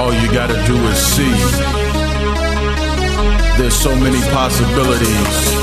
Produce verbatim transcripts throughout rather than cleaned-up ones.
all you gotta do is see. There's so many possibilities.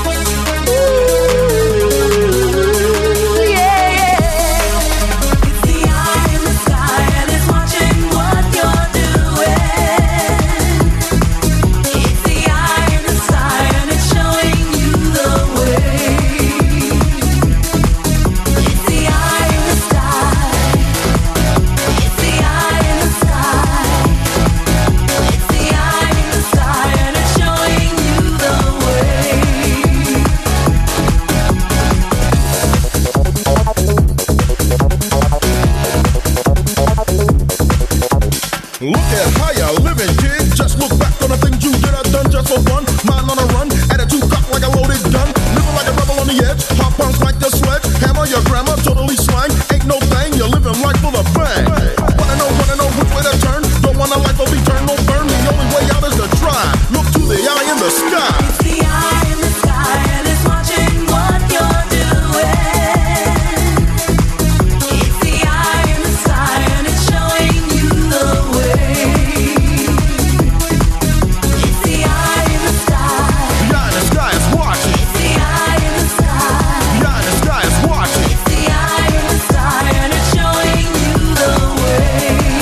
Look at how you're living, kid. Just look back on the things you did, I done just for fun. Mind on a run, attitude cocked like a loaded gun. Living like a rebel on the edge, hop punks like the sledge. Hammer your grammar, totally slang. Ain't no thing, you're living life full of bang. Wanna know, wanna know which way to turn? Don't want a life of eternal burn. The only way out is to try. Look to the eye in the sky. It's the eye in the sky and it's watching what you're doing. It's the eye in the sky and it's showing you the way. It's the eye in the sky. The eye in the sky is watching. It's the eye in the sky. The eye in the sky is watching. It's the eye in the sky and it's showing you the way.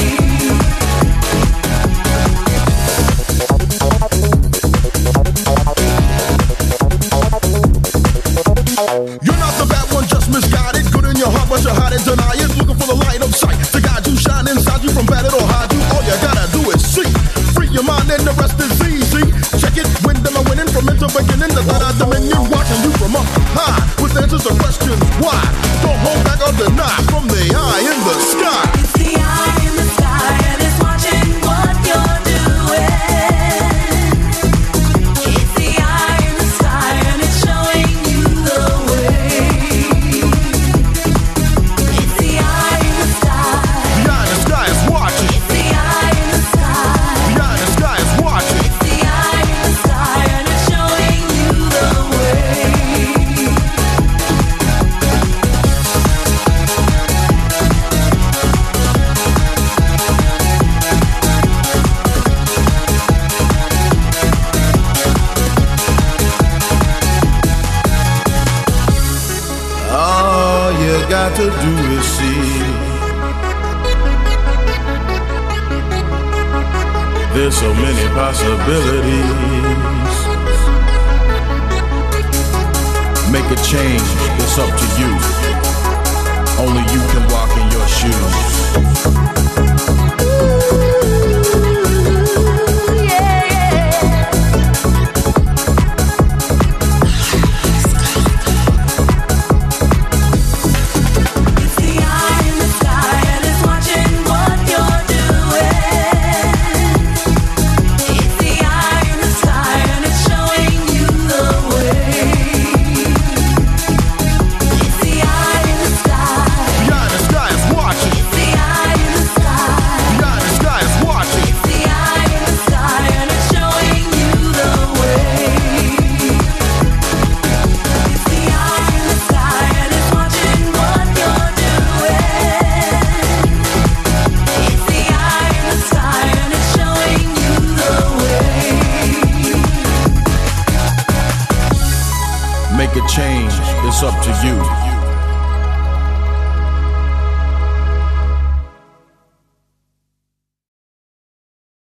You're not the bad one, just misguided. Good in your heart, but you hide it, deny it. Looking for the light of sight to guide you, shine inside you from bad it or hide you. All you gotta do is see. Free your mind and the rest is easy. Check it, when them are winning from into beginning. The third eye dominion watching you from up high with answers to questions why. Don't hold back or deny from the eye in the sky. It's the eye in the sky and it's watching what you're doing. It's the eye in the sky and it's showing you the way. It's the eye in the sky. The eye in the sky is watching. It's the eye in the sky. The eye in the sky is watching. It's the eye in the sky and it's showing you the way. All you got to do is see. There's so many possibilities. Make a change, it's up to you. Only you can walk in your shoes. It's the eye in the sky and it's watching what you're doing. It's the eye in the sky and it's showing you the way. It's the eye in the sky. The eye in the sky is watching. It's the eye in the sky. The eye in the sky is watching. It's the eye in the sky and it's showing you the way. It's the eye in the sky and it's watching what you're doing. It's the eye in the sky and it's showing you the way. Make a change, it's up to you.